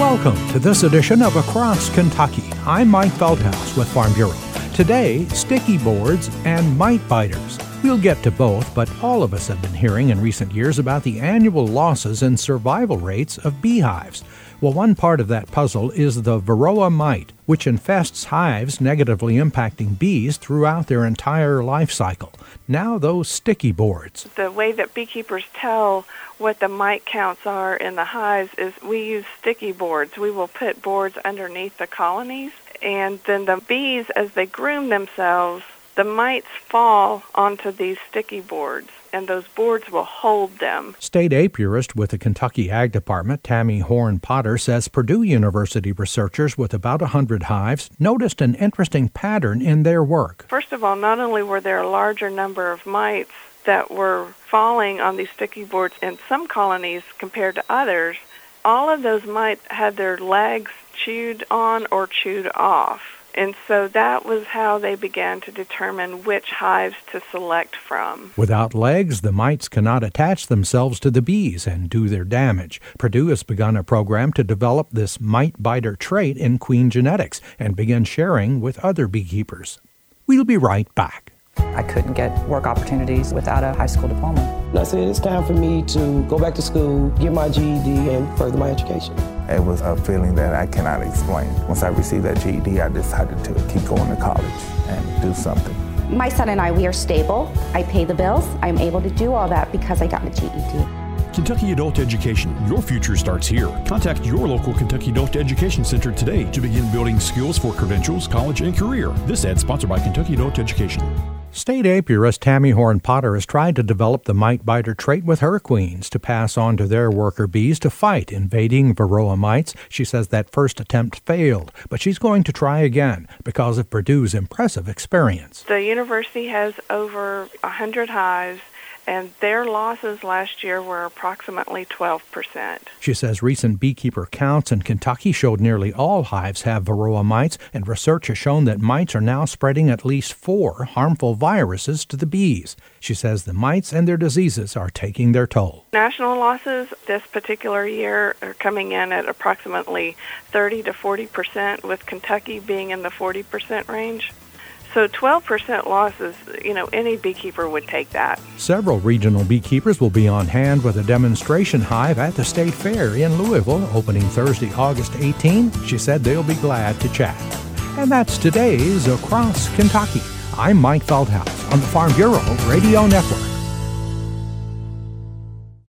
Welcome to this edition of Across Kentucky. I'm Mike Feldhaus with Farm Bureau. Today, sticky boards and mite biters. We'll get to both, but all of us have been hearing in recent years about the annual losses and survival rates of beehives. Well, one part of that puzzle is the Varroa mite, which infests hives, negatively impacting bees throughout their entire life cycle. Now those sticky boards. The way that beekeepers tell what the mite counts are in the hives is we use sticky boards. We will put boards underneath the colonies, and then the bees, as they groom themselves, the mites fall onto these sticky boards, and those boards will hold them. State apiarist with the Kentucky Ag Department, Tammy Horn-Potter, says Purdue University researchers with about 100 hives noticed an interesting pattern in their work. First of all, not only were there a larger number of mites that were falling on these sticky boards in some colonies compared to others, all of those mites had their legs chewed on or chewed off. And so that was how they began to determine which hives to select from. Without legs, the mites cannot attach themselves to the bees and do their damage. Purdue has begun a program to develop this mite biter trait in queen genetics and begin sharing with other beekeepers. We'll be right back. I couldn't get work opportunities without a high school diploma. And I said, it's time for me to go back to school, get my GED, and further my education. It was a feeling that I cannot explain. Once I received that GED, I decided to keep going to college and do something. My son and I, we are stable. I pay the bills. I'm able to do all that because I got a GED. Kentucky Adult Education. Your future starts here. Contact your local Kentucky Adult Education Center today to begin building skills for credentials, college, and career. This ad sponsored by Kentucky Adult Education. State apiarist Tammy Horn-Potter has tried to develop the mite biter trait with her queens to pass on to their worker bees to fight invading Varroa mites. She says that first attempt failed, but she's going to try again because of Purdue's impressive experience. The university has over 100 hives, and their losses last year were approximately 12%. She says recent beekeeper counts in Kentucky showed nearly all hives have Varroa mites, and research has shown that mites are now spreading at least 4 harmful viruses to the bees. She says the mites and their diseases are taking their toll. National losses this particular year are coming in at approximately 30 to 40%, with Kentucky being in the 40% range. So 12% losses, any beekeeper would take that. Several regional beekeepers will be on hand with a demonstration hive at the State Fair in Louisville, opening Thursday, August 18. She said they'll be glad to chat. And that's today's Across Kentucky. I'm Mike Feldhaus on the Farm Bureau Radio Network.